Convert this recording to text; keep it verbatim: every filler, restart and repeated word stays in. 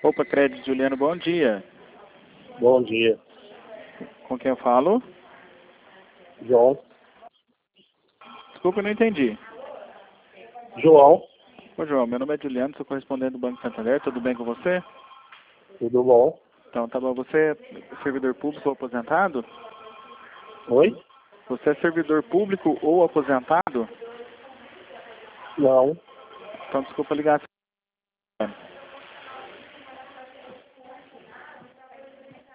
Poupa Crédito, Juliano, bom dia. Bom dia. Com quem eu falo? João. Desculpa, eu não entendi. João. Ô, João, meu nome é Juliano, sou correspondente do Banco Santander, tudo bem com você? Tudo bom? Então, tá bom. Você é servidor público ou aposentado? Oi? Você é servidor público ou aposentado? Não. Então, desculpa ligar.